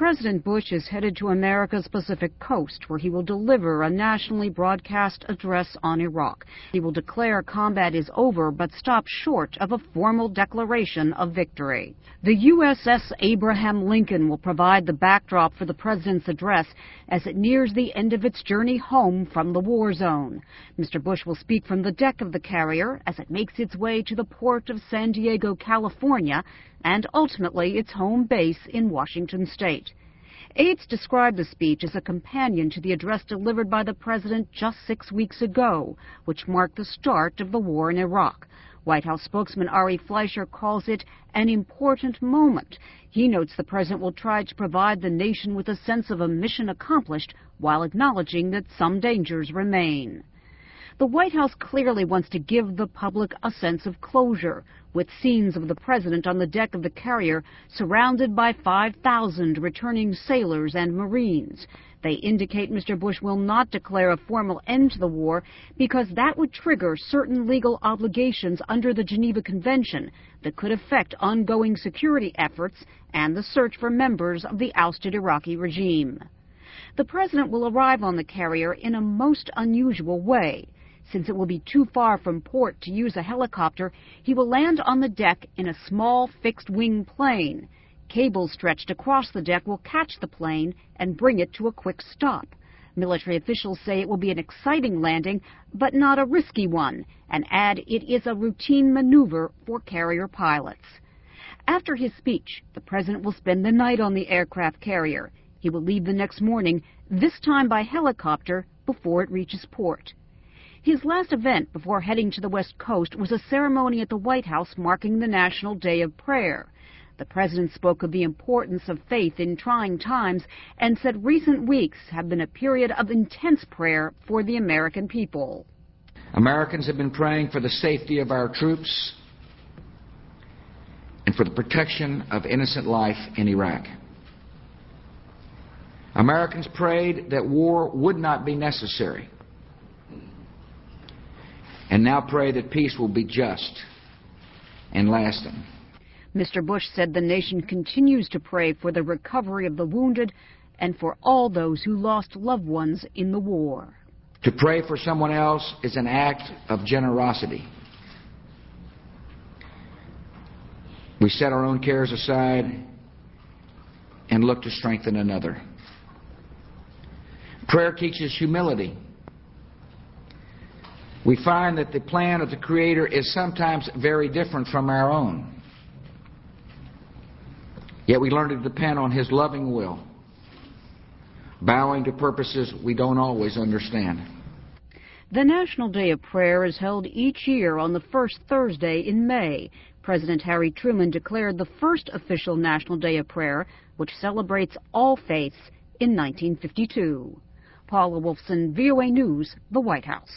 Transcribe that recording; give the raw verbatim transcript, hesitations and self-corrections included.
President Bush is headed to America's Pacific coast, where he will deliver a nationally broadcast address on Iraq. He will declare combat is over, but stop short of a formal declaration of victory. The U S S Abraham Lincoln will provide the backdrop for the president's address as it nears the end of its journey home from the war zone. Mister Bush will speak from the deck of the carrier as it makes its way to the port of San Diego, California, and ultimately its home base in Washington state. Aides described the speech as a companion to the address delivered by the president just six weeks ago, which marked the start of the war in Iraq. White House spokesman Ari Fleischer calls it an important moment. He notes the president will try to provide the nation with a sense of a mission accomplished while acknowledging that some dangers remain. The White House clearly wants to give the public a sense of closure, with scenes of the president on the deck of the carrier surrounded by five thousand returning sailors and Marines. They indicate Mister Bush will not declare a formal end to the war because that would trigger certain legal obligations under the Geneva Convention that could affect ongoing security efforts and the search for members of the ousted Iraqi regime. The president will arrive on the carrier in a most unusual way. Since it will be too far from port to use a helicopter, he will land on the deck in a small fixed-wing plane. Cables stretched across the deck will catch the plane and bring it to a quick stop. Military officials say it will be an exciting landing, but not a risky one, and add it is a routine maneuver for carrier pilots. After his speech, the president will spend the night on the aircraft carrier. He will leave the next morning, this time by helicopter, before it reaches port. His last event before heading to the West Coast was a ceremony at the White House marking the National Day of Prayer. The president spoke of the importance of faith in trying times and said recent weeks have been a period of intense prayer for the American people. Americans have been praying for the safety of our troops and for the protection of innocent life in Iraq. Americans prayed that war would not be necessary, and now pray that peace will be just and lasting. Mister Bush said the nation continues to pray for the recovery of the wounded and for all those who lost loved ones in the war. To pray for someone else is an act of generosity. We set our own cares aside and look to strengthen another. Prayer teaches humility. We find that the plan of the Creator is sometimes very different from our own. Yet we learn to depend on His loving will, bowing to purposes we don't always understand. The National Day of Prayer is held each year on the first Thursday in May. President Harry Truman declared the first official National Day of Prayer, which celebrates all faiths, in nineteen fifty-two. Paula Wolfson, V O A News, the White House.